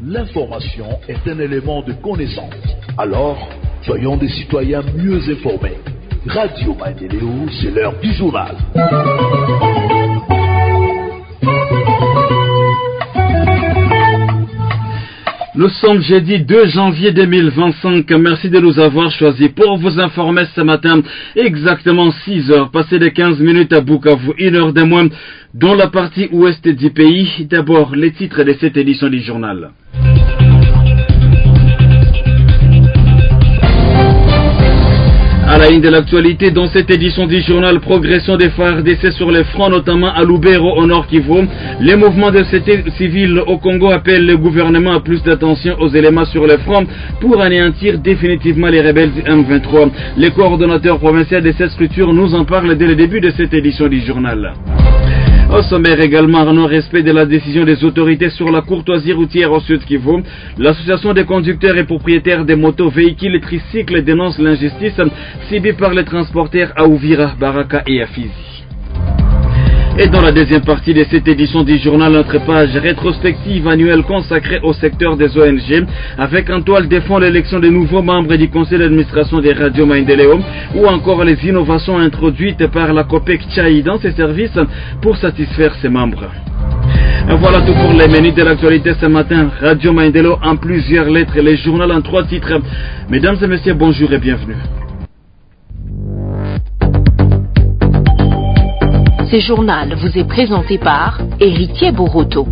l'information est un élément de connaissance. Alors, soyons des citoyens mieux informés. Radio Maendeleo, c'est l'heure du journal. Nous sommes jeudi 2 janvier 2025. Merci de nous avoir choisis pour vous informer ce matin. Exactement 6 heures, passées de 15 minutes à Bukavu, 1 heure de moins dans la partie ouest du pays. D'abord, les titres de cette édition du journal. À la ligne de l'actualité, dans cette édition du journal, progression des FARDC sur les fronts, notamment à Lubero au nord Kivu. Les mouvements de société civile au Congo appellent le gouvernement à plus d'attention aux éléments sur les fronts pour anéantir définitivement les rebelles du M23. Les coordonnateurs provinciaux de cette structure nous en parlent dès le début de cette édition du journal. Au sommaire également, en non-respect de la décision des autorités sur la courtoisie routière au Sud Kivu, l'association des conducteurs et propriétaires des motos, véhicules et tricycles dénonce l'injustice subie par les transporteurs à Uvira, Baraka et à Fizi. Et dans la deuxième partie de cette édition du journal, notre page rétrospective annuelle consacrée au secteur des ONG, avec en toile de fond l'élection des nouveaux membres du conseil d'administration des radios Maendeleo, ou encore les innovations introduites par la COPEC Tchaï dans ses services pour satisfaire ses membres. Et voilà tout pour les menus de l'actualité ce matin. Radio Maendeleo en plusieurs lettres, les journaux en 3 titres. Mesdames et messieurs, bonjour et bienvenue. Ce journal vous est présenté par Héritier Boroto.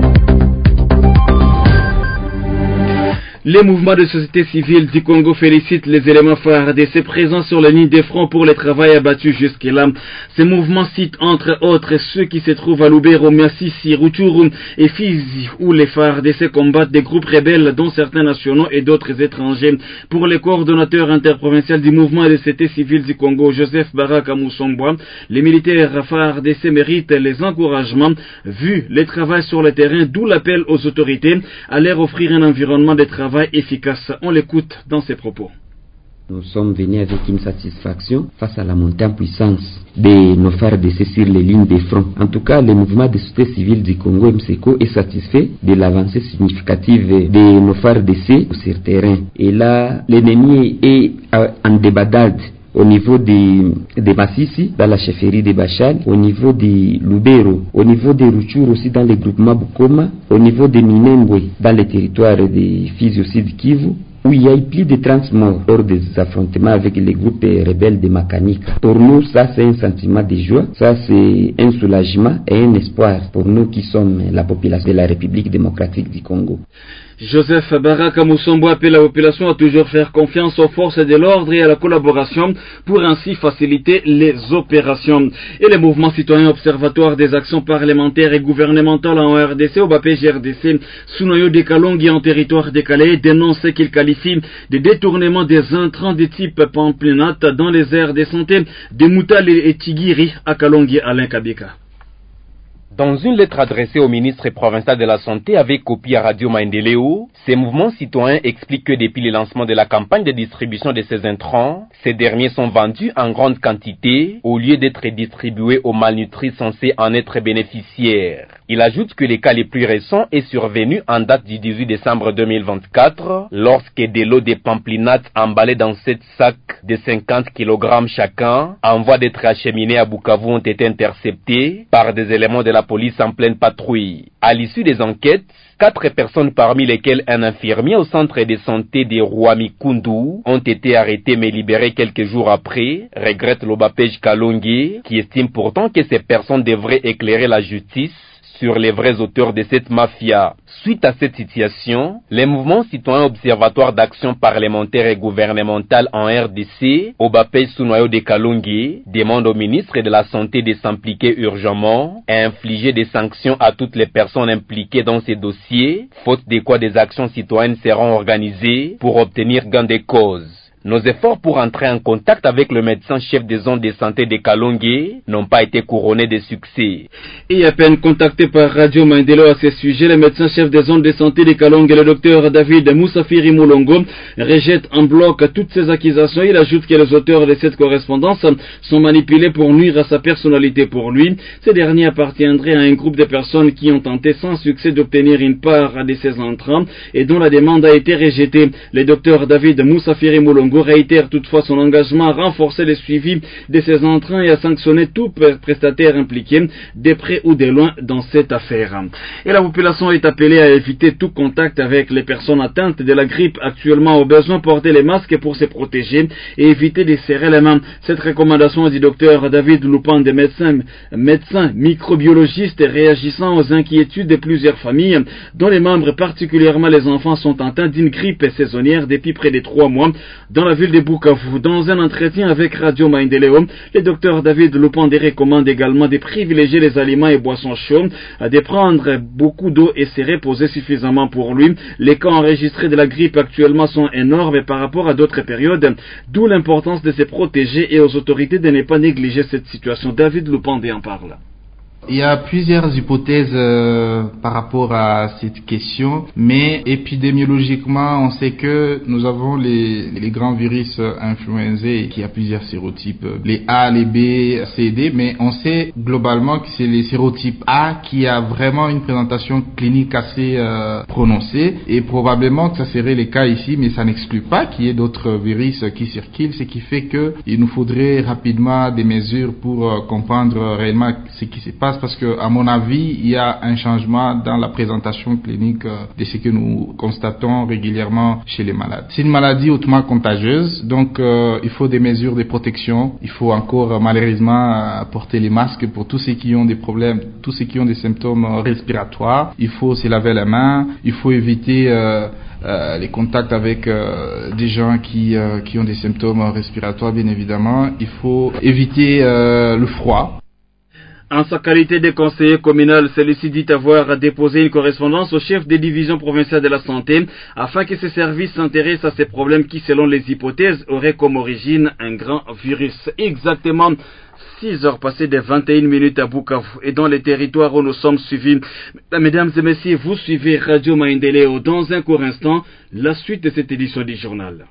Les mouvements de société civile du Congo félicitent les éléments FARDC présents sur la ligne des fronts pour le travail abattu jusque-là. Ces mouvements citent entre autres ceux qui se trouvent à Lubero, Masisi, Rutshuru et Fizi, où les FARDC combattent des groupes rebelles dont certains nationaux et d'autres étrangers. Pour les coordonnateurs interprovinciaux du mouvement de société civile du Congo, Joseph Baraka Moussomboa, les militaires FARDC méritent les encouragements vu le travail sur le terrain, d'où l'appel aux autorités à leur offrir un environnement de travail efficace. On l'écoute dans ses propos. Nous sommes venus avec une satisfaction face à la montée en puissance de nos FARDC sur les lignes de front. En tout cas, le mouvement de société civile du Congo, MSECO, est satisfait de l'avancée significative de nos FARDC sur terrain. Et là, l'ennemi est en débandade au niveau de Masisi, dans la chefferie de Bachal, au niveau de Lubero, au niveau de Rutshuru aussi dans le groupement Bukoma, au niveau de Minembwe, dans le territoire de Fizi aussi de Kivu, où il y a eu plus de 30 morts lors des affrontements avec les groupes rebelles de Makanika. Pour nous, ça c'est un sentiment de joie, ça c'est un soulagement et un espoir pour nous qui sommes la population de la République démocratique du Congo. Joseph Baraka Moussombo appelle la population à toujours faire confiance aux forces de l'ordre et à la collaboration pour ainsi faciliter les opérations. Et les mouvements citoyens observatoires des actions parlementaires et gouvernementales en RDC, au BAPGRDC, Sunoyo de Kalongi en territoire décalé, dénoncent ce qu'ils qualifient de détournement des intrants de type pamplinate dans les aires de santé de Moutale et Tigiri à Kalongi Alain Kabika. Dans une lettre adressée au ministre provincial de la Santé avec copie à Radio Maendeleo, ces mouvements citoyens expliquent que depuis le lancement de la campagne de distribution de ces intrants, ces derniers sont vendus en grande quantité au lieu d'être distribués aux malnutris censés en être bénéficiaires. Il ajoute que le cas le plus récent est survenu en date du 18 décembre 2024, lorsque des lots de pamplinates emballés dans 7 sacs de 50 kg chacun, en voie d'être acheminés à Bukavu, ont été interceptés par des éléments de la police en pleine patrouille. À l'issue des enquêtes, 4 personnes parmi lesquelles un infirmier au centre de santé de Rwamikundu ont été arrêtées mais libérées quelques jours après, regrette l'Obapej Kalongi, qui estime pourtant que ces personnes devraient éclairer la justice sur les vrais auteurs de cette mafia. Suite à cette situation, les mouvements citoyens observatoires d'action parlementaire et gouvernementale en RDC, Obapej Sunoyo de Kalongi, demandent au ministre de la Santé de s'impliquer urgemment et infliger des sanctions à toutes les personnes impliquées dans ces dossiers, faute de quoi des actions citoyennes seront organisées pour obtenir gain de cause. Nos efforts pour entrer en contact avec le médecin chef des zones de santé de Kalongué n'ont pas été couronnés de succès. Et à peine contacté par Radio Maendeleo à ce sujet, le médecin chef des zones de santé de Kalongué, le docteur David Moussafiri Moulongo, rejette en bloc toutes ces accusations. Il ajoute que les auteurs de cette correspondance sont manipulés pour nuire à sa personnalité. Pour lui, ces derniers appartiendraient à un groupe de personnes qui ont tenté sans succès d'obtenir une part de ces entrants et dont la demande a été rejetée. Le docteur David Moussafiri Moulongo réitère toutefois son engagement à renforcer le suivi de ces entrants et à sanctionner tout prestataire impliqué, de près ou de loin, dans cette affaire. Et la population est appelée à éviter tout contact avec les personnes atteintes de la grippe actuellement, au besoin porter les masques pour se protéger et éviter de serrer les mains. Cette recommandation du docteur David Loupan, des médecins microbiologistes, réagissant aux inquiétudes de plusieurs familles dont les membres, particulièrement les enfants, sont atteints d'une grippe saisonnière depuis près de 3 mois dans la ville de Bukavu. Dans un entretien avec Radio Maendeleo, le docteur David Loupan recommande également de privilégier les aliments et boissons chauds, de prendre beaucoup d'eau et se reposer suffisamment. Pour lui, les cas enregistrés de la grippe actuellement sont énormes par rapport à d'autres périodes, d'où l'importance de se protéger et aux autorités de ne pas négliger cette situation. David Loupan en parle. Il y a plusieurs hypothèses par rapport à cette question, mais épidémiologiquement, on sait que nous avons les grands virus influenzés qui a plusieurs sérotypes, les A, les B, C, D, mais on sait globalement que c'est les sérotypes A qui a vraiment une présentation clinique assez prononcée, et probablement que ça serait le cas ici, mais ça n'exclut pas qu'il y ait d'autres virus qui circulent, ce qui fait que il nous faudrait rapidement des mesures pour comprendre réellement ce qui se passe. Parce que, à mon avis, il y a un changement dans la présentation clinique de ce que nous constatons régulièrement chez les malades. C'est une maladie hautement contagieuse, donc il faut des mesures de protection. Il faut encore malheureusement porter les masques pour tous ceux qui ont des problèmes, tous ceux qui ont des symptômes respiratoires. Il faut se laver les mains, il faut éviter les contacts avec des gens qui ont des symptômes respiratoires, bien évidemment. Il faut éviter le froid. En sa qualité de conseiller communal, celui-ci dit avoir déposé une correspondance au chef des divisions provinciales de la santé afin que ces services s'intéressent à ces problèmes qui, selon les hypothèses, auraient comme origine un grand virus. Exactement 6 heures passées de 21 minutes à Bukavu et dans les territoires où nous sommes suivis. Mesdames et messieurs, vous suivez Radio Maendeleo. Dans un court instant, la suite de cette édition du journal.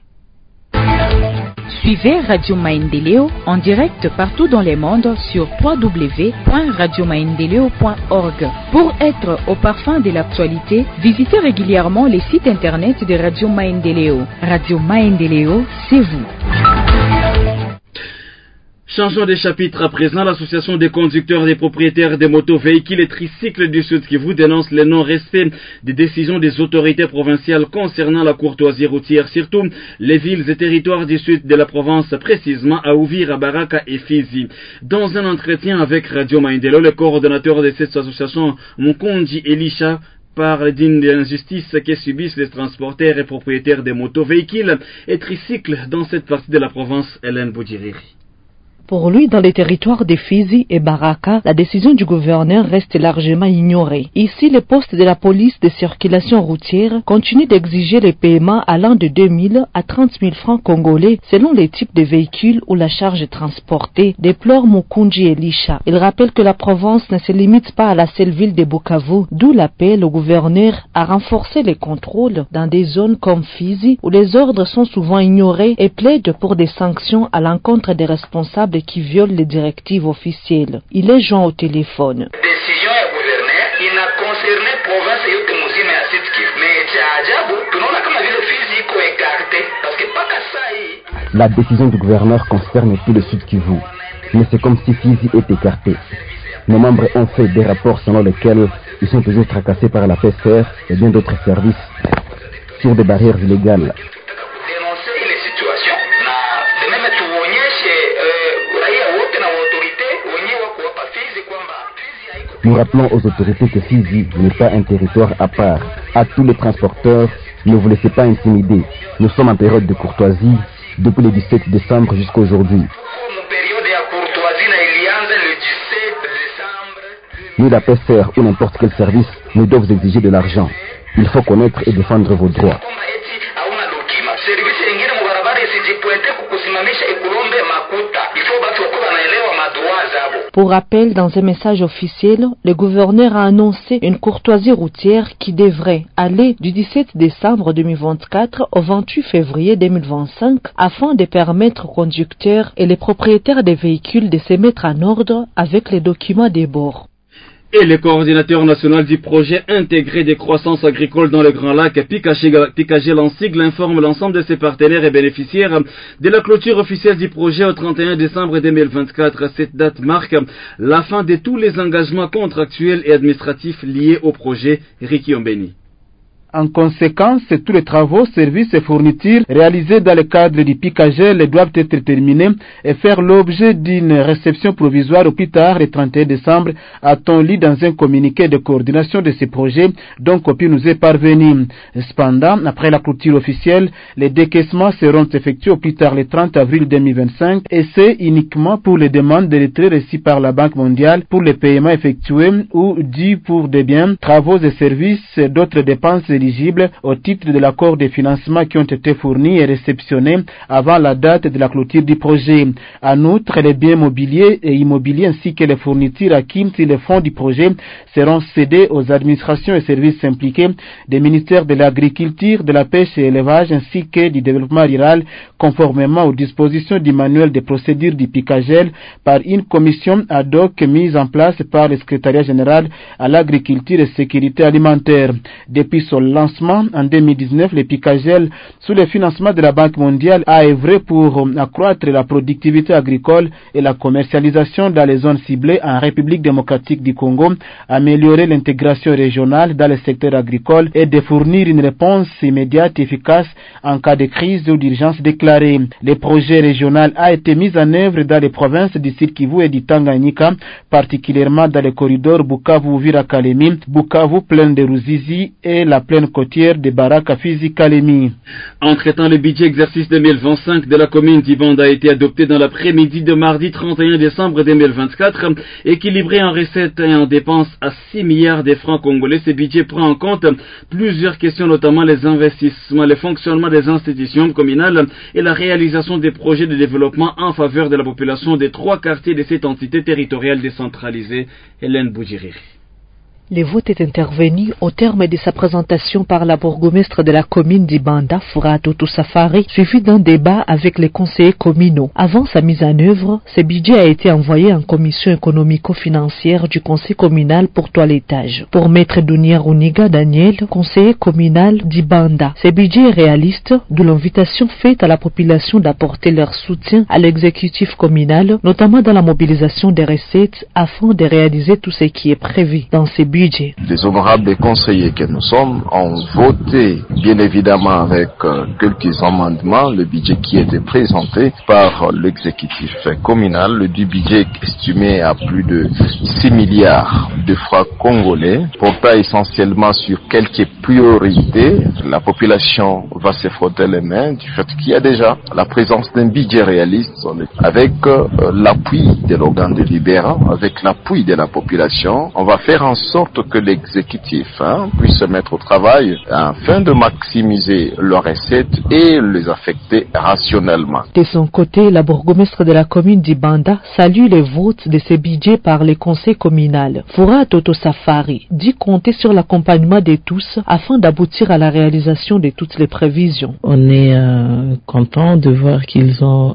Suivez Radio Maendeleo en direct partout dans le monde sur www.radiomaendeleo.org. Pour être au parfum de l'actualité, visitez régulièrement les sites internet de Radio Maendeleo. Radio Maendeleo, c'est vous. Changeons de chapitre à présent. L'association des conducteurs des propriétaires des motos, véhicules et tricycles du Sud Kivu dénonce le non-respect des décisions des autorités provinciales concernant la courtoisie routière, surtout les villes et territoires du sud de la province, précisément à Uvira, Baraka et Fizi. Dans un entretien avec Radio Maendeleo, le coordonnateur de cette association, Mukonji Elisha, parle d'une injustice que subissent les transporteurs et propriétaires des motos, véhicules et tricycles dans cette partie de la province. Hélène Boudiriri. Pour lui, dans les territoires de Fizi et Baraka, la décision du gouverneur reste largement ignorée. Ici, les postes de la police de circulation routière continuent d'exiger les paiements allant de 2 000 à 30 000 francs congolais selon les types de véhicules ou la charge transportée, déplore Mukunji Elisha. Il rappelle que la province ne se limite pas à la seule ville de Bukavu, d'où l'appel au gouverneur à renforcer les contrôles dans des zones comme Fizi où les ordres sont souvent ignorés et plaide pour des sanctions à l'encontre des responsables qui violent les directives officielles. Il est joint au téléphone. Décision ya gouverneur ina concerne province yote muzima ya Sud Kivu. Mais cha ajabu tunaona kama vile Fizi iko écarté parce que paka sai. La décision du gouverneur concerne tout le Sud Kivu, mais c'est comme si Fizi était écarté. Nos membres ont fait des rapports selon lesquels ils sont toujours tracassés par la PCR et bien d'autres services sur des barrières illégales. Nous rappelons aux autorités que Fizi n'est pas un territoire à part. À tous les transporteurs, ne vous laissez pas intimider. Nous sommes en période de courtoisie depuis le 17 décembre jusqu'à aujourd'hui. Ni la PCR ou n'importe quel service ne doivent vous exiger de l'argent. Il faut connaître et défendre vos droits. isijipointe kukusimamisha ikulombe makuta. Ifo batu wako wanaelewa madroit zabo. Pour rappel, dans un message officiel, le gouverneur a annoncé une courtoisie routière qui devrait aller du 17 décembre 2024 au 28 février 2025 afin de permettre aux conducteurs et les propriétaires des véhicules de se mettre en ordre avec les documents des bords. Et le coordinateur national du projet intégré des croissances agricoles dans le Grand Lac, Pikagel en sigle, informe l'ensemble de ses partenaires et bénéficiaires de la clôture officielle du projet au 31 décembre 2024. Cette date marque la fin de tous les engagements contractuels et administratifs liés au projet. Ricky Ombeni. En conséquence, tous les travaux, services et fournitures réalisés dans le cadre du Pikagel doivent être terminés et faire l'objet d'une réception provisoire au plus tard le 31 décembre, a-t-on lu dans un communiqué de coordination de ces projets dont copie nous est parvenue. Cependant, après la clôture officielle, les décaissements seront effectués au plus tard le 30 avril 2025 et c'est uniquement pour les demandes de retrait reçues par la Banque mondiale pour les paiements effectués ou dus pour des biens, travaux et services et d'autres dépenses éligibles au titre de l'accord de financement qui ont été fournis et réceptionnés avant la date de la clôture du projet. En outre, les biens mobiliers et immobiliers ainsi que les fournitures acquises sur les fonds du projet seront cédés aux administrations et services impliqués des ministères de l'Agriculture, de la Pêche et l'Élevage ainsi que du Développement rural conformément aux dispositions du manuel de procédure du Pikagel par une commission ad hoc mise en place par le secrétariat général à l'agriculture et sécurité alimentaire. Depuis son lancement en 2019, le Pikagel, sous le financement de la Banque mondiale, a œuvré pour accroître la productivité agricole et la commercialisation dans les zones ciblées en République démocratique du Congo, améliorer l'intégration régionale dans le secteur agricole et de fournir une réponse immédiate et efficace en cas de crise ou d'urgence déclarée. Le projet régional a été mis en œuvre dans les provinces du Sud Kivu et du Tanganyika, particulièrement dans les corridors Bukavu-Uvira-Kalemi, Bukavu-Plaine de Ruzizi et la plaine côtière de Baraka-Fizi-Kalemi. Entre-temps, le budget exercice 2025 de la commune d'Ibanda a été adopté dans l'après-midi de mardi 31 décembre 2024, équilibré en recettes et en dépenses à 6 milliards de francs congolais. Ce budget prend en compte plusieurs questions, notamment les investissements, le fonctionnement des institutions communales et la réalisation des projets de développement en faveur de la population des 3 quartiers de cette entité territoriale décentralisée. Hélène Boudjiriri. Le vote est intervenu au terme de sa présentation par la bourgmestre de la commune d'Ibanda, Furato Safari, suivi d'un débat avec les conseillers communaux. Avant sa mise en œuvre, ce budget a été envoyé en commission économico-financière du conseil communal pour toilettage. Pour Maître Dunia Runiga Daniel, conseiller communal d'Ibanda, ce budget est réaliste, d'où l'invitation faite à la population d'apporter leur soutien à l'exécutif communal, notamment dans la mobilisation des recettes afin de réaliser tout ce qui est prévu dans ces budgets. Les honorables conseillers que nous sommes ont voté, bien évidemment avec quelques amendements, le budget qui était présenté par l'exécutif communal, le budget estimé à plus de 6 milliards de francs congolais, portant essentiellement sur quelques priorités. La population va se frotter les mains du fait qu'il y a déjà la présence d'un budget réaliste avec l'appui de l'organe délibérant, avec l'appui de la population. On va faire en sorte que l'exécutif puisse se mettre au travail afin de maximiser leurs recettes et les affecter rationnellement. De son côté, la bourgmestre de la commune d'Ibanda salue les votes de ces budgets par les conseils communaux. Fura Toto Safari dit compter sur l'accompagnement de tous afin d'aboutir à la réalisation de toutes les prévisions. On est content de voir qu'ils ont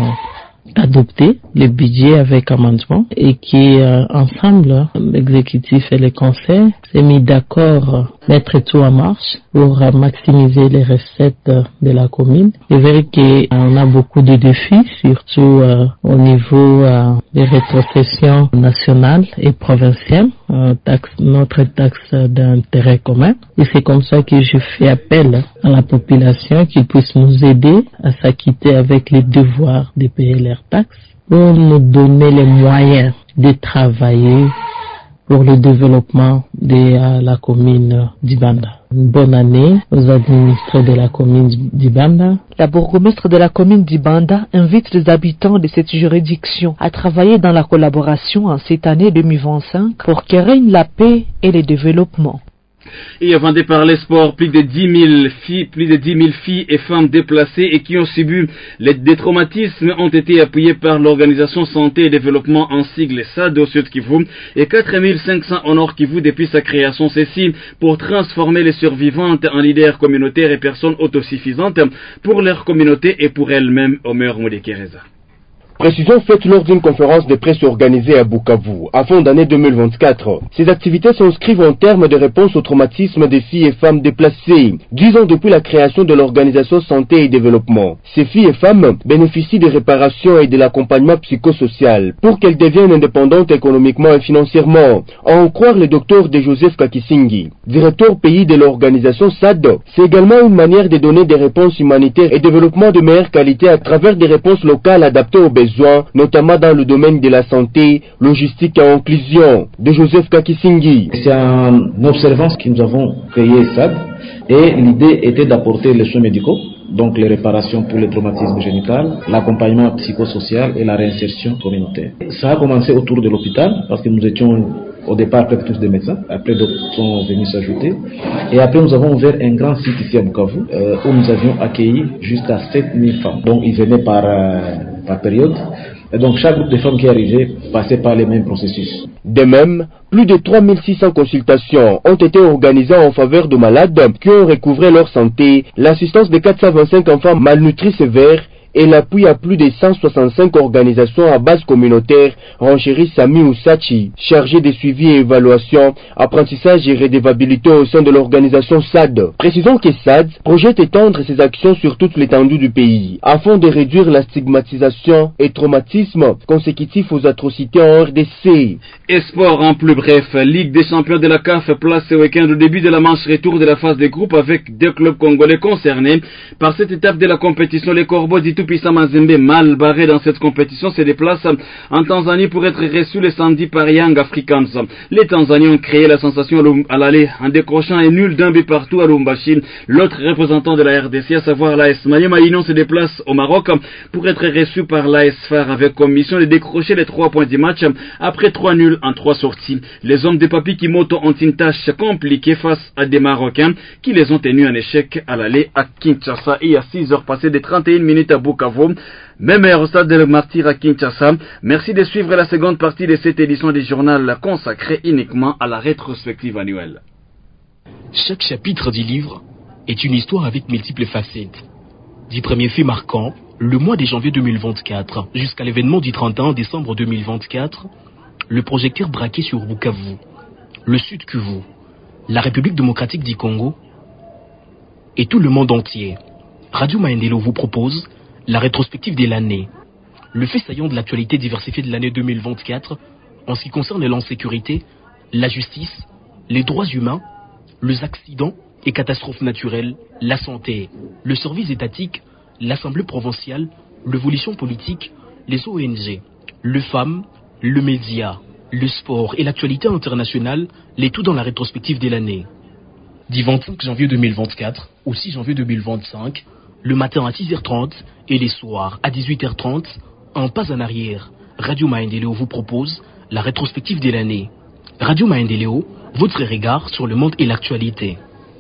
adopter le budget avec amendement et qui ensemble, l'exécutif et le conseil s'est mis d'accord mettre tout en marche pour maximiser les recettes de la commune. C'est vrai qu'on a beaucoup de défis, surtout au niveau des rétrocessions nationales et provinciales, notre taxe d'intérêt commun. Et c'est comme ça que je fais appel à la population qu'ils puissent nous aider à s'acquitter avec les devoirs de payer leurs taxes pour nous donner les moyens de travailler pour le développement de la commune d'Ibanda. Une bonne année aux administrés de la commune d'Ibanda. La bourgmestre de la commune d'Ibanda invite les habitants de cette juridiction à travailler dans la collaboration en cette année 2025 pour que règne la paix et le développement. Et avant de parler sport, plus de 10 000 filles et femmes déplacées et qui ont subi des traumatismes ont été appuyées par l'organisation Santé et Développement en sigle SAD au Sud Kivu et 4 500 au Nord Kivu depuis sa création. Ceci pour transformer les survivantes en leaders communautaires et personnes autosuffisantes pour leur communauté et pour elles-mêmes. Omer Moudekereza. Précision faite lors d'une conférence de presse organisée à Bukavu, à fin d'année 2024. Ces activités s'inscrivent en termes de réponse au traumatisme des filles et femmes déplacées, 10 ans depuis la création de l'organisation Santé et Développement. Ces filles et femmes bénéficient de réparations et de l'accompagnement psychosocial pour qu'elles deviennent indépendantes économiquement et financièrement. À en croire le docteur de Joseph Kakisingi, directeur pays de l'organisation SAD, c'est également une manière de donner des réponses humanitaires et développement de meilleure qualité à travers des réponses locales adaptées aux besoins, notamment dans le domaine de la santé, logistique et inclusion. De Joseph Kakisingi. C'est en observance que nous avons créé SAD et l'idée était d'apporter les soins médicaux, donc les réparations pour les traumatismes génitaux, l'accompagnement psychosocial et la réinsertion communautaire. Ça a commencé autour de l'hôpital parce que nous étions au départ presque tous des médecins, après d'autres sont venus s'ajouter. Et après nous avons ouvert un grand site ici à Bukavu où nous avions accueilli jusqu'à 7000 femmes. Donc ils venaient par période. Et donc chaque groupe de femmes qui arrivait passait par les mêmes processus. De même, plus de 3600 consultations ont été organisées en faveur de malades qui ont recouvré leur santé, l'assistance de 425 enfants malnutris sévères et l'appui à plus de 165 organisations à base communautaire, renchérit Sami Oussachi, chargé de suivi et évaluation, apprentissage et redevabilité au sein de l'organisation SAD. Précisons que SAD projette étendre ses actions sur toute l'étendue du pays, afin de réduire la stigmatisation et traumatisme consécutifs aux atrocités en RDC. Et sport en plus bref, Ligue des champions de la CAF place ce week-end au début de la manche retour de la phase des groupes avec 2 clubs congolais concernés. Par cette étape de la compétition, les Corbeaux d'Itupissa Mazembe, mal barrés dans cette compétition, se déplacent en Tanzanie pour être reçus les samedi par Young Africans. Les Tanzaniens ont créé la sensation à l'aller en décrochant un nul d'un but partout à Lubumbashi. L'autre représentant de la RDC, à savoir l'AS Maniema Union, se déplace au Maroc pour être reçu par l'AS FAR avec comme mission de décrocher les 3 points du match après 3 nuls en 3 sorties. Les hommes de Papi Kimoto ont une tâche compliquée face à des Marocains qui les ont tenus en échec à l'aller à Kinshasa et à 6 heures passées de 31 minutes à Bukavu. Même au stade de Martyr à Kinshasa. Merci de suivre la seconde partie de cette édition du journal consacrée uniquement à la rétrospective annuelle. Chaque chapitre du livre est une histoire avec multiples facettes. Du premier fait marquant, le mois de janvier 2024, jusqu'à l'événement du 31 décembre 2024, le projecteur braqué sur Bukavu, le Sud Kivu, la République démocratique du Congo et tout le monde entier. Radio Maendeleo vous propose la rétrospective de l'année, le fait saillant de l'actualité diversifiée de l'année 2024 en ce qui concerne l'insécurité, la justice, les droits humains, les accidents et catastrophes naturelles, la santé, le service étatique, l'Assemblée provinciale, l'évolution politique, les ONG, les femmes, le média, le sport et l'actualité internationale, les tout dans la rétrospective de l'année. Du 25 janvier 2024 au 6 janvier 2025, le matin à 6h30 et les soirs à 18h30, un pas en arrière, Radio Maendeleo vous propose la rétrospective de l'année. Radio Maendeleo, votre regard sur le monde et l'actualité.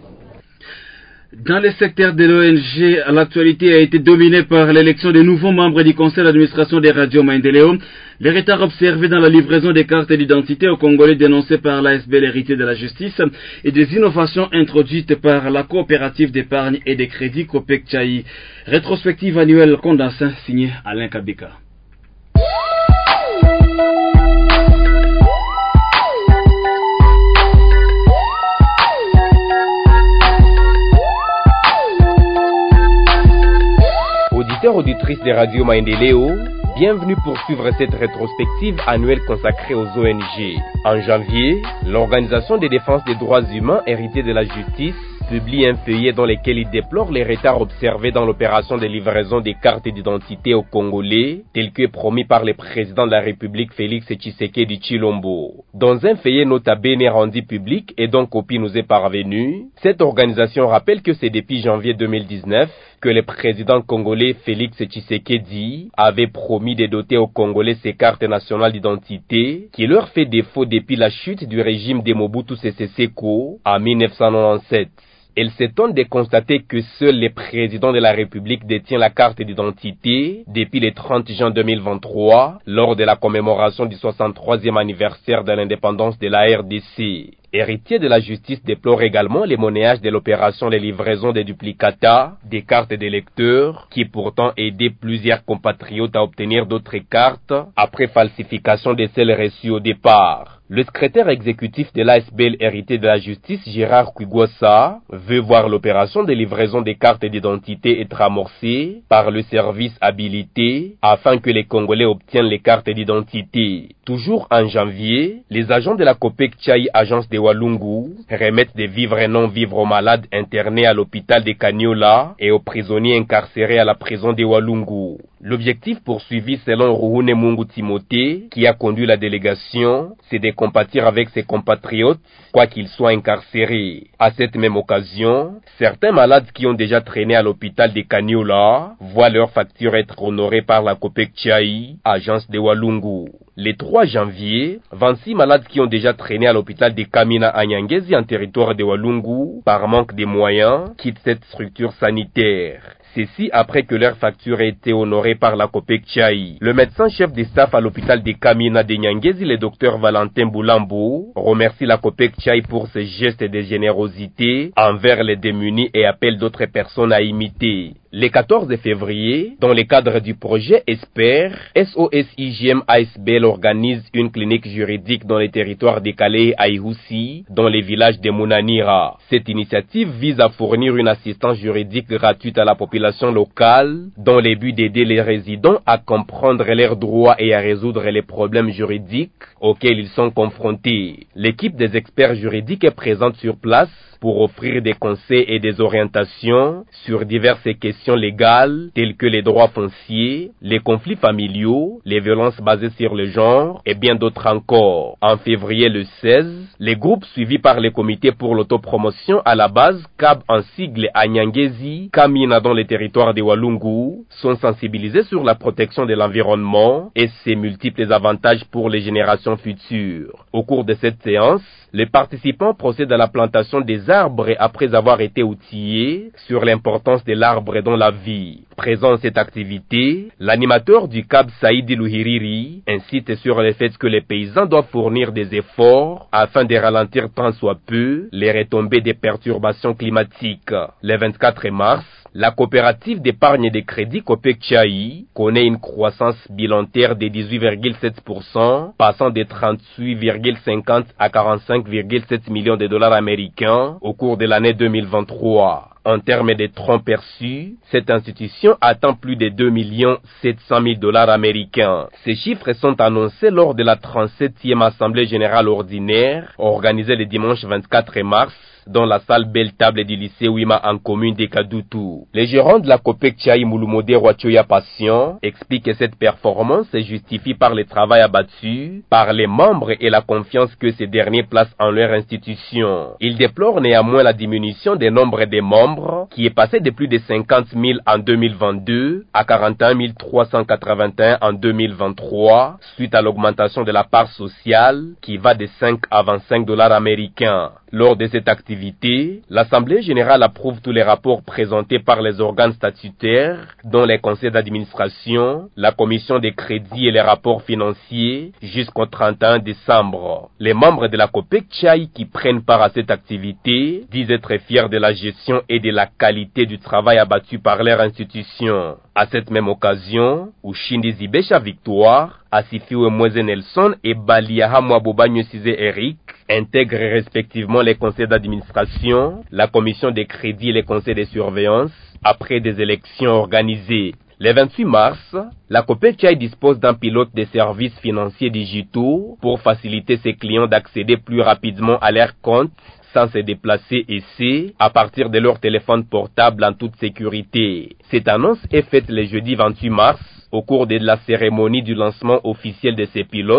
Dans le secteur de l'ONG, l'actualité a été dominée par l'élection des nouveaux membres du conseil d'administration des radios Maendeleo. Les retards observés dans la livraison des cartes d'identité aux Congolais dénoncés par l'ASB, l'héritier de la justice, et des innovations introduites par la coopérative d'épargne et de crédit Copec Tchaï. Rétrospective annuelle condensée signée Alain Kabika. Auditrices des radios Maendeleo, bienvenue pour suivre cette rétrospective annuelle consacrée aux ONG. En janvier, l'Organisation de défense des droits humains héritée de la justice publie un feuillet dans lequel il déplore les retards observés dans l'opération de livraison des cartes d'identité aux Congolais, tel que promis par le président de la République Félix Tshisekedi Tshilombo. Dans un feuillet nota bene rendu public et dont copie nous est parvenue, cette organisation rappelle que c'est depuis janvier 2019 que le président congolais Félix Tshisekedi avait promis de doter aux Congolais ces cartes nationales d'identité qui leur fait défaut depuis la chute du régime de Mobutu Sese Seko en 1997. Elle s'étonne de constater que seul le président de la République détient la carte d'identité depuis le 30 juin 2023, lors de la commémoration du 63e anniversaire de l'indépendance de la RDC. Héritier de la justice déplore également les monnayages de l'opération de livraison des duplicata, des cartes d'électeurs, qui pourtant aidaient plusieurs compatriotes à obtenir d'autres cartes après falsification de celles reçues au départ. Le secrétaire exécutif de l'ASBL hérité de la justice, Gérard Kwigwasa, veut voir l'opération de livraison des cartes d'identité être amorcée par le service habilité afin que les Congolais obtiennent les cartes d'identité. Toujours en janvier, les agents de la COPEC Tchaï, agence de Walungu, remettent des vivres et non-vivres aux malades internés à l'hôpital de Kaniola et aux prisonniers incarcérés à la prison de Walungu. L'objectif poursuivi selon Ruhune Mungu Timothée, qui a conduit la délégation, c'est de compatir avec ses compatriotes, quoi qu'ils soient incarcérés. À cette même occasion, certains malades qui ont déjà traîné à l'hôpital de Kaniola voient leur facture être honorée par la COPEC Tchaï, agence de Walungu. Le 3 janvier, 26 malades qui ont déjà traîné à l'hôpital de Kamina à Nyangezi en territoire de Walungu, par manque de moyens, quittent cette structure sanitaire. Ceci après que leur facture ait été honorée par la COPEC Tchaï. Le médecin-chef de staff à l'hôpital de Kamina de Nyangezi, le docteur Valentin Boulambo, remercie la COPEC Tchaï pour ses gestes de générosité envers les démunis et appelle d'autres personnes à imiter. Le 14 février, dans le cadre du projet ESPER, SOS-IGM ASBL organise une clinique juridique dans les territoires de Calais et Aïhoussi, dans les villages de Mounanira. Cette initiative vise à fournir une assistance juridique gratuite à la population locale, dans le but d'aider les résidents à comprendre leurs droits et à résoudre les problèmes juridiques auxquels ils sont confrontés. L'équipe des experts juridiques est présente sur place pour offrir des conseils et des orientations sur diverses questions légales telles que les droits fonciers, les conflits familiaux, les violences basées sur le genre et bien d'autres encore. En février le 16, les groupes suivis par les comités pour l'autopromotion à la base CAB en sigle à Nyangezi, Kamina dans les territoires de Walungu, sont sensibilisés sur la protection de l'environnement et ses multiples avantages pour les générations futures. Au cours de cette séance, les participants procèdent à la plantation des arbres après avoir été outillés sur l'importance de l'arbre dans la vie. Présent à cette activité, l'animateur du CAB Saïdi Louhiriri incite sur le fait que les paysans doivent fournir des efforts afin de ralentir tant soit peu les retombées des perturbations climatiques. Le 24 mars, la coopérative d'épargne et de crédit COPEC Tchaï connaît une croissance bilantaire de 18,7%, passant de 38,50 à 45,7 millions de dollars américains au cours de l'année 2023. En termes de troncs perçus, cette institution atteint plus de 2 700 000 dollars américains. Ces chiffres sont annoncés lors de la 37e Assemblée générale ordinaire, organisée le dimanche 24 mars, dans la salle Belle Table du lycée Ouima en commune de Kadutu. Les gérants de la COPEC Tchaï Moulumode Wachoya Patient expliquent que cette performance se justifie par le travail abattu par les membres et la confiance que ces derniers placent en leur institution. Ils déplorent néanmoins la diminution des nombres des membres qui est passé de plus de 50 000 en 2022 à 41 381 en 2023 suite à l'augmentation de la part sociale qui va de 5 à 25 dollars américains. Lors de cette activité, l'Assemblée générale approuve tous les rapports présentés par les organes statutaires, dont les conseils d'administration, la commission des crédits et les rapports financiers, jusqu'au 31 décembre. Les membres de la COPEC Tchaï qui prennent part à cette activité disent être fiers de la gestion et de la qualité du travail abattu par leur institution. À cette même occasion, Ushindi Zibesha Victoire, Asifiwe Mweze Nelson et Baliaha Mwabobanyo Size Eric intègrent respectivement les conseils d'administration, la commission des crédits et les conseils de surveillance après des élections organisées. Le 28 mars, la COPEC Tchaï dispose d'un pilote de services financiers digitaux pour faciliter ses clients d'accéder plus rapidement à leurs comptes sans se déplacer ici, à partir de leur téléphone portable en toute sécurité. Cette annonce est faite le jeudi 28 mars, au cours de la cérémonie du lancement officiel de ces pilotes,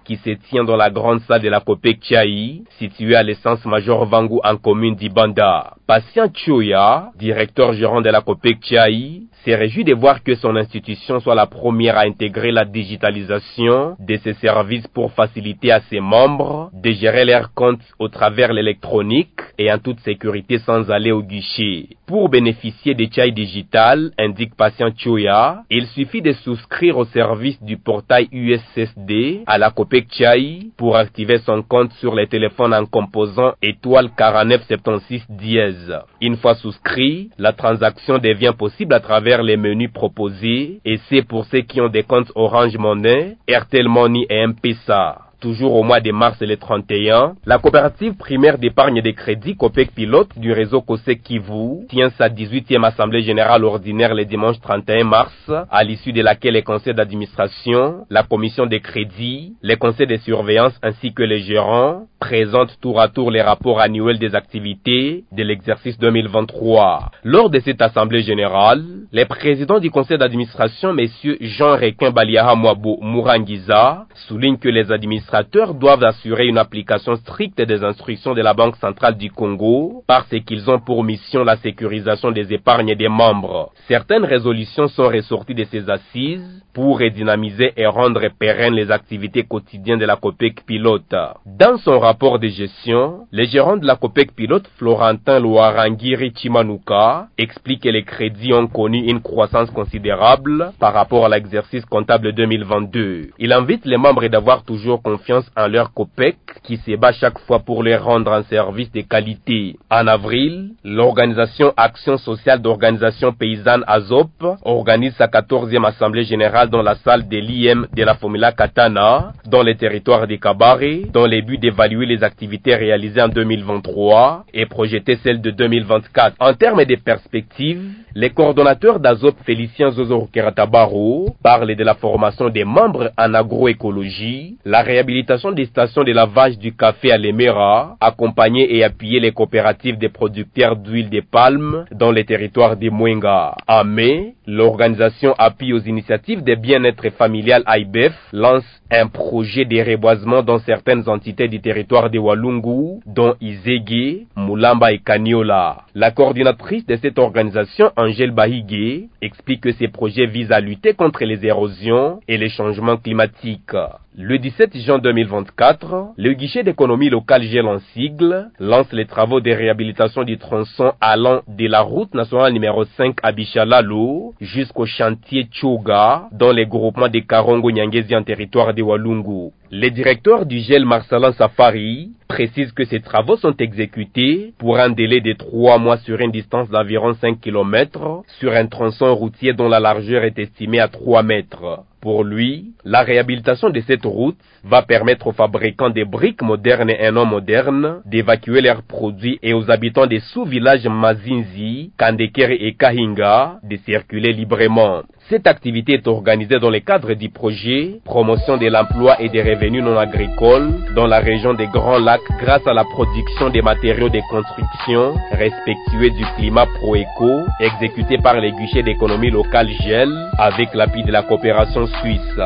qui se tient dans la grande salle de la Copec Tchaï, située à l'essence Major Vangu en commune d'Ibanda. Patient Choya, directeur gérant de la Copec Tchaï, s'est réjoui de voir que son institution soit la première à intégrer la digitalisation de ses services pour faciliter à ses membres de gérer leurs comptes au travers l'électronique et en toute sécurité sans aller au guichet. Pour bénéficier des Tchaï digital, indique Patient Choya, il suffit de souscrire au service du portail USSD à la Copec Tchaï pour activer son compte sur les téléphones en composant étoile 4976 dièse. Une fois souscrit, la transaction devient possible à travers les menus proposés et c'est pour ceux qui ont des comptes Orange Money, Airtel Money et M-Pesa. Toujours au mois de mars le 31, la coopérative primaire d'épargne et de crédit Copec Pilote du réseau COSEC Kivu tient sa 18e assemblée générale ordinaire le dimanche 31 mars, à l'issue de laquelle les conseils d'administration, la commission des crédits, les conseils de surveillance ainsi que les gérants présentent tour à tour les rapports annuels des activités de l'exercice 2023. Lors de cette assemblée générale, les présidents du conseil d'administration, messieurs Jean Requin Baliaha Mwabo Mourangiza, soulignent que les administrateurs doivent assurer une application stricte des instructions de la Banque centrale du Congo parce qu'ils ont pour mission la sécurisation des épargnes des membres. Certaines résolutions sont ressorties de ces assises pour redynamiser et rendre pérennes les activités quotidiennes de la Copec Pilote. Dans son rapport de gestion, le gérant de la Copec Pilote, Florentin Loarangiri Chimanuka, explique que les crédits ont connu une croissance considérable par rapport à l'exercice comptable 2022. Il invite les membres d'avoir toujours confiance en leur Copec qui se bat chaque fois pour les rendre un service de qualité. En avril, l'organisation Action sociale d'organisation paysanne AZOP organise sa 14e assemblée générale dans la salle de l'IM de la Formula Katana, dans les territoires de Kabare, dans le but d'évaluer les activités réalisées en 2023 et projeter celles de 2024. En termes de perspectives, les coordonnateurs d'AZOP Félicien Zozo Keratabaro parlent de la formation des membres en agroécologie, la réhabilitation des stations de lavage du café à l'Emera, accompagner et appuyer les coopératives des producteurs d'huile de palme dans les territoires de Mwenga. En mai, l'organisation appuie aux initiatives de bien-être familial AIBEF lance un projet de reboisement dans certaines entités du territoire de Walungu, dont Izege, Mulamba et Kaniola. La coordinatrice de cette organisation, Angèle Bahigé, explique que ces projets visent à lutter contre les érosions et les changements climatiques. Le 17 juin 2024, le guichet d'économie locale GEL en sigle lance les travaux de réhabilitation du tronçon allant de la route nationale numéro 5 à Bichalalo jusqu'au chantier Tchoga dans les groupements de Karongo Nyangezi en territoire de Walungu. Le directeur du GEL Marcelin Safari précise que ces travaux sont exécutés pour un délai de 3 mois sur une distance d'environ 5 km sur un tronçon routier dont la largeur est estimée à 3 mètres. Pour lui, la réhabilitation de cette route va permettre aux fabricants de briques modernes et non modernes d'évacuer leurs produits et aux habitants des sous-villages Mazinzi, Kandekere et Kahinga de circuler librement. Cette activité est organisée dans le cadre du projet Promotion de l'emploi et des revenus non agricoles dans la région des Grands Lacs grâce à la production des matériaux de construction respectueux du climat Proeco exécuté par les guichets d'économie locale GEL avec l'appui de la coopération suisse.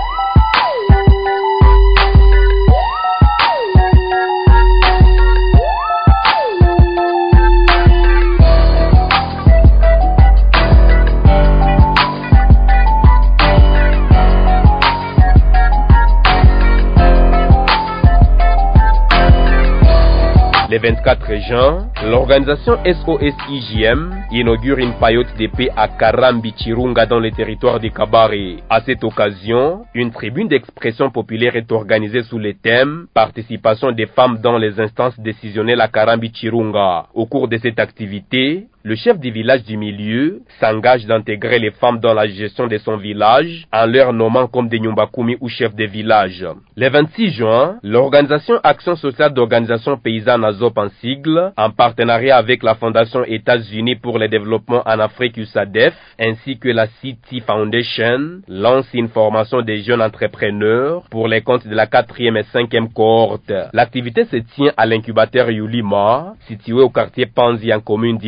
Le 24 juin, l'organisation SOS-IJM inaugure une paillote de paix à Karambi Chirunga dans le territoire de Kabare. À cette occasion, une tribune d'expression populaire est organisée sous le thème « Participation des femmes dans les instances décisionnelles à Karambi Chirunga ». Au cours de cette activité, le chef du village du milieu s'engage d'intégrer les femmes dans la gestion de son village en leur nommant comme des Nyumbakumi ou chefs de village. Le 26 juin, l'organisation Action sociale d'organisation paysanne AZOP en sigle, en partenariat avec la Fondation États-Unis pour le développement en Afrique USADEF, ainsi que la City Foundation, lance une formation des jeunes entrepreneurs pour les comptes de la 4e et 5e cohorte. L'activité se tient à l'incubateur Yulima, situé au quartier Panzi en commune d'Ibanda.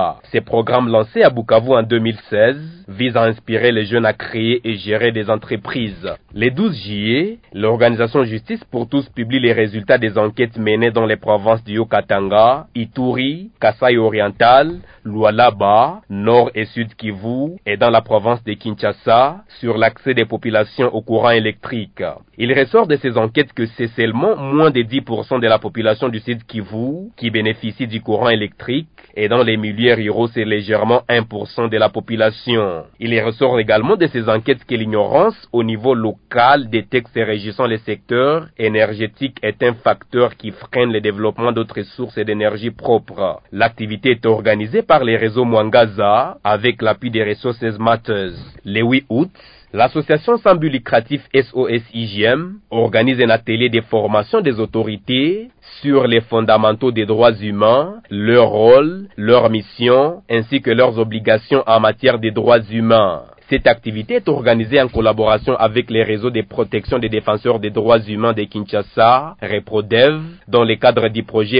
Banda. Ces programmes lancés à Bukavu en 2016 visent à inspirer les jeunes à créer et gérer des entreprises. Les 12 juillet, l'organisation Justice pour tous publie les résultats des enquêtes menées dans les provinces du Haut-Katanga, Ituri, Kasai oriental, Lualaba, Nord et Sud Kivu et dans la province de Kinshasa sur l'accès des populations au courant électrique. Il ressort de ces enquêtes que c'est seulement moins de 10% de la population du Sud Kivu qui bénéficie du courant électrique et dans les milieux ruraux c'est légèrement 1% de la population. Il ressort également de ces enquêtes que l'ignorance au niveau local des textes régissant les secteurs énergétiques est un facteur qui freine le développement d'autres sources d'énergie propres. L'activité est organisée par les réseaux Mwangaza avec l'appui des Resources Matters. Le 8 août, l'association sans but lucratif SOS-IGM organise un atelier de formation des autorités sur les fondamentaux des droits humains, leur rôle, leur mission, ainsi que leurs obligations en matière des droits humains. Cette activité est organisée en collaboration avec les réseaux de protection des défenseurs des droits humains de Kinshasa, REPRODEV, dans le cadre du projet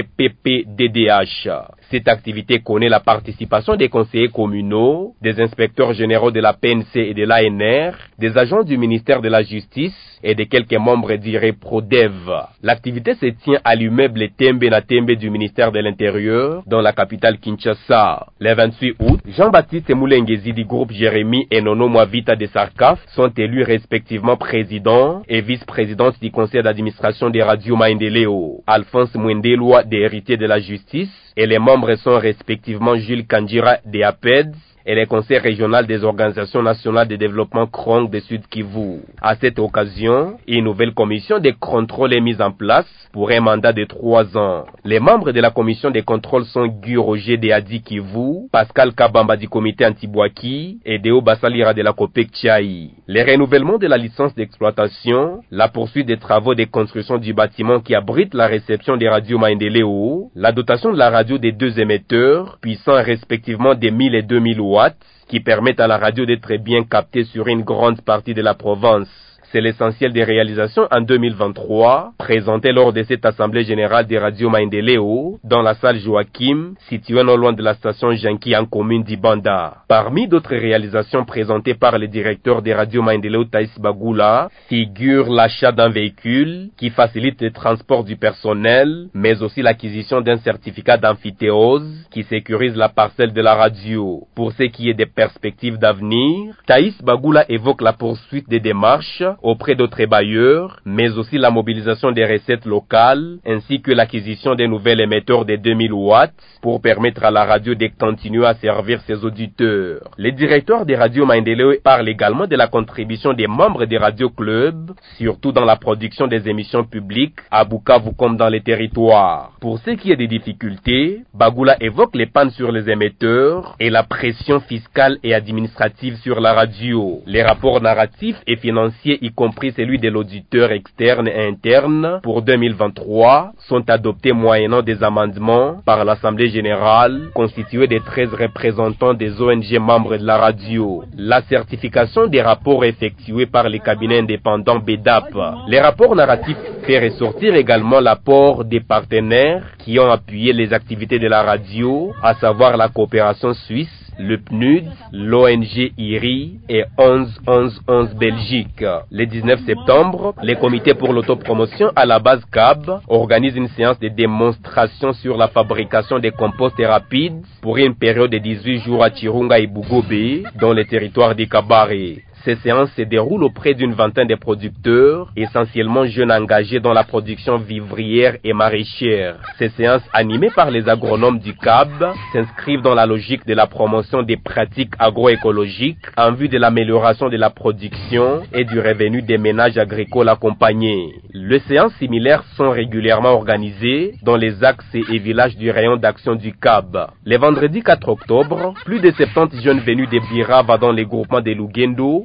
PPDDH. Cette activité connaît la participation des conseillers communaux, des inspecteurs généraux de la PNC et de l'ANR, des agents du ministère de la Justice et de quelques membres du REPRODEV. L'activité se tient à l'immeuble Tembe na Tembe du ministère de l'Intérieur, dans la capitale Kinshasa. Le 28 août, Jean-Baptiste Moulengezi du groupe Jérémy et Nono Mwavita de Sarkaf sont élus respectivement président et vice-présidente du conseil d'administration des radios Maendeleo. Alphonse Mwendelwa des héritiers de la justice et les membres sont respectivement Jules Kandjira des APEDS et les conseils régionaux des organisations nationales de développement Krong de Sud Kivu. À cette occasion, une nouvelle commission de contrôle est mise en place pour un mandat de 3 ans. Les membres de la commission de contrôle sont Guy Roger de Adi Kivu, Pascal Kabamba du comité Antibouaki et Deo Basalira de la COPEC Tchaï. Les renouvellements de la licence d'exploitation, la poursuite des travaux de construction du bâtiment qui abrite la réception des radios Maendeleo, la dotation de la radio des 2 émetteurs, puissants respectivement des 1000 et 2000 watts, qui permettent à la radio d'être bien captée sur une grande partie de la province. C'est l'essentiel des réalisations en 2023, présentées lors de cette assemblée générale des radios Maendeleo, dans la salle Joachim, située non loin de la station Janki en commune d'Ibanda. Parmi d'autres réalisations présentées par le directeur des radios Maendeleo Thaïs Bagula, figure l'achat d'un véhicule qui facilite le transport du personnel, mais aussi l'acquisition d'un certificat d'amphithéose qui sécurise la parcelle de la radio. Pour ce qui est des perspectives d'avenir, Thaïs Bagula évoque la poursuite des démarches auprès d'autres bailleurs, mais aussi la mobilisation des recettes locales, ainsi que l'acquisition des nouveaux émetteurs de 2000 watts pour permettre à la radio de continuer à servir ses auditeurs. Le directeur des radios Maendeleo parle également de la contribution des membres des radios clubs, surtout dans la production des émissions publiques à Bukavu comme dans les territoires. Pour ce qui est des difficultés, Bagula évoque les pannes sur les émetteurs et la pression fiscale et administrative sur la radio. Les rapports narratifs et financiers, y compris celui de l'auditeur externe et interne pour 2023, sont adoptés moyennant des amendements par l'Assemblée générale constituée des 13 représentants des ONG membres de la radio. La certification des rapports effectués par les cabinets indépendants BEDAP. Les rapports narratifs fait ressortir également l'apport des partenaires qui ont appuyé les activités de la radio, à savoir la coopération suisse, le PNUD, l'ONG IRI et 11-11-11 Belgique. Le 19 septembre, les comités pour l'autopromotion à la base CAB organisent une séance de démonstration sur la fabrication des composts rapides pour une période de 18 jours à Chirunga et Bugobe, dans les territoires d'Ikabare. Ces séances se déroulent auprès d'une vingtaine de producteurs, essentiellement jeunes engagés dans la production vivrière et maraîchère. Ces séances animées par les agronomes du CAB s'inscrivent dans la logique de la promotion des pratiques agroécologiques en vue de l'amélioration de la production et du revenu des ménages agricoles accompagnés. Les séances similaires sont régulièrement organisées dans les axes et villages du rayon d'action du CAB. Le vendredi 4 octobre, plus de 70 jeunes venus des Birava dans les groupements de Lugendo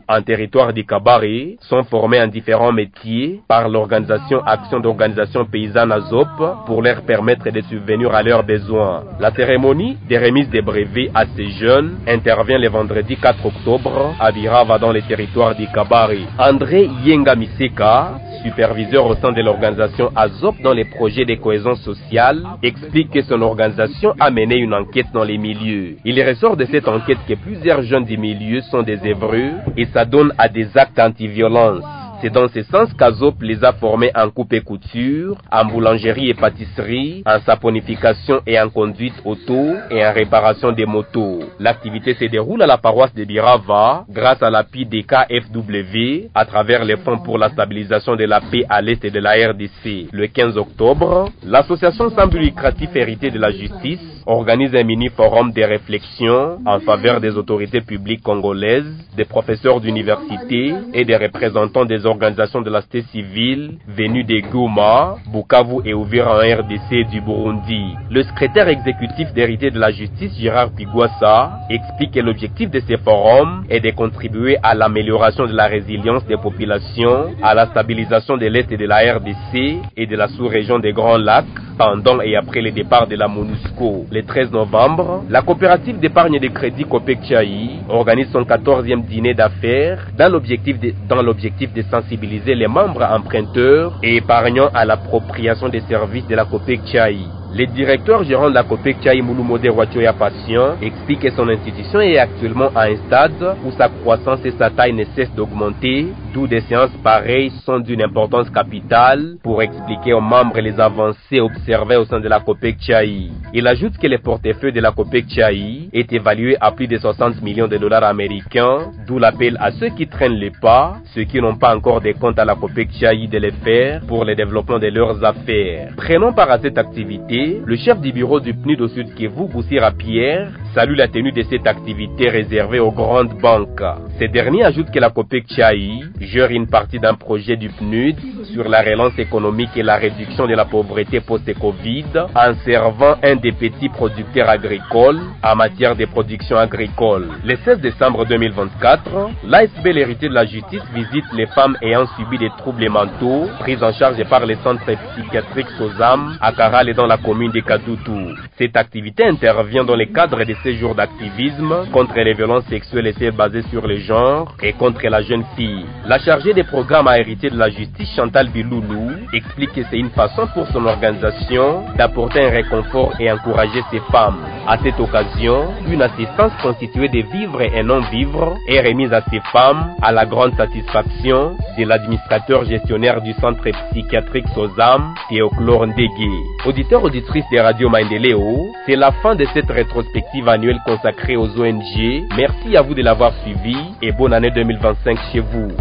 en territoire du Kabare sont formés en différents métiers par l'organisation Action d'organisation paysanne Azop pour leur permettre de subvenir à leurs besoins. La cérémonie de remise des brevets à ces jeunes intervient le vendredi 4 octobre à Birava dans les territoires du Kabare. André Yenga Miseka, superviseur au sein de l'organisation Azop dans les projets de cohésion sociale, explique que son organisation a mené une enquête dans les milieux. Il ressort de cette enquête que plusieurs jeunes du milieu sont des œuvreux et s'adonnent à des actes anti-violence. C'est dans ce sens qu'Azop les a formés en coupe et couture, en boulangerie et pâtisserie, en saponification et en conduite auto et en réparation des motos. L'activité se déroule à la paroisse de Birava grâce à l'appui des KFW à travers les fonds pour la stabilisation de la paix à l'est de la RDC. Le 15 octobre, l'association sans but lucratif Hérité de la Justice organise un mini-forum de réflexion en faveur des autorités publiques congolaises, des professeurs d'université et des représentants des organisations de la société civile venues de Goma, Bukavu et Uvira en RDC et du Burundi. Le secrétaire exécutif d'Hérité de la Justice, Gérard Pigouassa, explique que l'objectif de ces forums est de contribuer à l'amélioration de la résilience des populations, à la stabilisation de l'Est et de la RDC et de la sous-région des Grands Lacs, pendant et après le départ de la MONUSCO. Le 13 novembre, la coopérative d'épargne et de crédit Copec Tchaï organise son 14e dîner d'affaires dans l'objectif de sensibiliser les membres emprunteurs et épargnants à l'appropriation des services de la Copec Tchaï. Le directeur gérant de la Copec Tchaï Moulumode Wachoya Patient explique que son institution est actuellement à un stade où sa croissance et sa taille ne cessent d'augmenter, d'où des séances pareilles sont d'une importance capitale pour expliquer aux membres les avancées observées au sein de la Copec Tchaï. Il ajoute que le portefeuille de la Copec Tchaï est évalué à plus de 60 millions de dollars américains, d'où l'appel à ceux qui traînent les pas, ceux qui n'ont pas encore de compte à la Copec Tchaï de les faire pour le développement de leurs affaires. Prenons part à cette activité. Le chef du bureau du PNUD au Sud Kivu, Boussira Pierre, salue la tenue de cette activité réservée aux grandes banques. Ce dernier ajoute que la Copec Tchaï gère une partie d'un projet du PNUD sur la relance économique et la réduction de la pauvreté post-Covid en servant un des petits producteurs agricoles en matière de production agricole. Le 16 décembre 2024, l'ASB L'Hérité de la Justice visite les femmes ayant subi des troubles mentaux prises en charge par les centres psychiatriques Sozam à Karal et dans la commune de Kadutu. Cette activité intervient dans le cadre de séjours d'activisme contre les violences sexuelles et basées sur le genre et contre la jeune fille. La chargée des programmes à Hérité de la Justice, Chantal Biloulou, explique que c'est une façon pour son organisation d'apporter un réconfort et encourager ces femmes. À cette occasion, une assistance constituée de vivres et non-vivres est remise à ces femmes à la grande satisfaction de l'administrateur gestionnaire du centre psychiatrique Sozam, Théoclore Ndege. Auditrice de Radio Maendeleo, c'est la fin de cette rétrospective annuelle consacrée aux ONG. Merci à vous de l'avoir suivi et bonne année 2025 chez vous.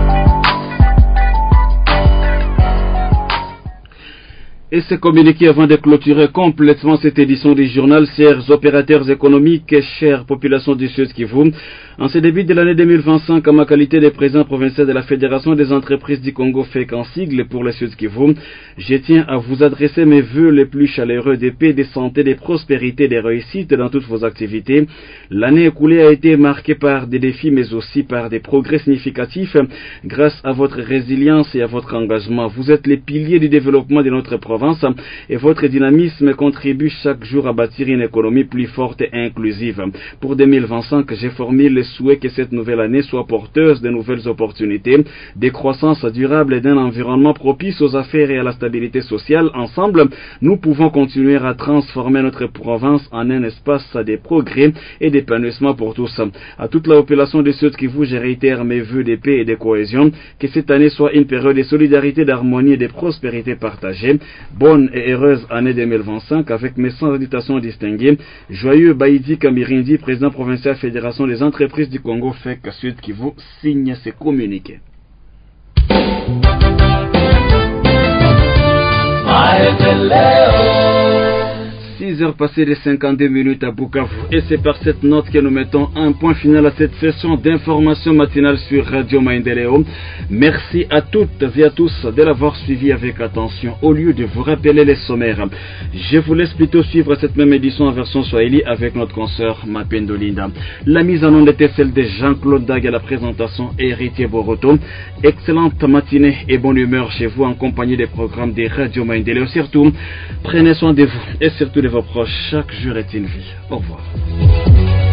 Et c'est communiqué avant de clôturer complètement cette édition du journal. Chers opérateurs économiques et chère population du Sud Kivu, en ce début de l'année 2025, en ma qualité de président provincial de la Fédération des entreprises du Congo, FEC en sigle pour le Sud Kivu, je tiens à vous adresser mes vœux les plus chaleureux de paix, de santé, de prospérité, de réussite dans toutes vos activités. L'année écoulée a été marquée par des défis mais aussi par des progrès significatifs grâce à votre résilience et à votre engagement. Vous êtes les piliers du développement de notre province et votre dynamisme contribue chaque jour à bâtir une économie plus forte et inclusive. Pour 2025, j'ai formule le souhait que cette nouvelle année soit porteuse de nouvelles opportunités, de croissance durable et d'un environnement propice aux affaires et à la stabilité sociale. Ensemble, nous pouvons continuer à transformer notre province en un espace de progrès et d'épanouissement pour tous. À toute la population de Sud Kivu, je réitère mes vœux de paix et de cohésion, que cette année soit une période de solidarité, d'harmonie et de prospérité partagée. Bonne et heureuse année 2025 avec mes 100 salutations distinguées. Joyeux Baïdi Kamirindi, président provincial Fédération des entreprises du Congo, FEC Sud Kivu, signe ce communiqué. 6h passées de 52 minutes à Bukavu. Et c'est par cette note que nous mettons un point final à cette session d'information matinale sur Radio Maendeleo. Merci à toutes et à tous de l'avoir suivi avec attention. Au lieu de vous rappeler les sommaires, je vous laisse plutôt suivre cette même édition en version Swahili avec notre consoeur Mapendo Linda. La mise en onde était celle de Jean-Claude Dag à la présentation et Héritier Boroto. Excellente matinée et bonne humeur chez vous en compagnie des programmes des Radio Maendeleo. Surtout, prenez soin de vous et surtout de vos proches. Chaque jour est une vie. Au revoir.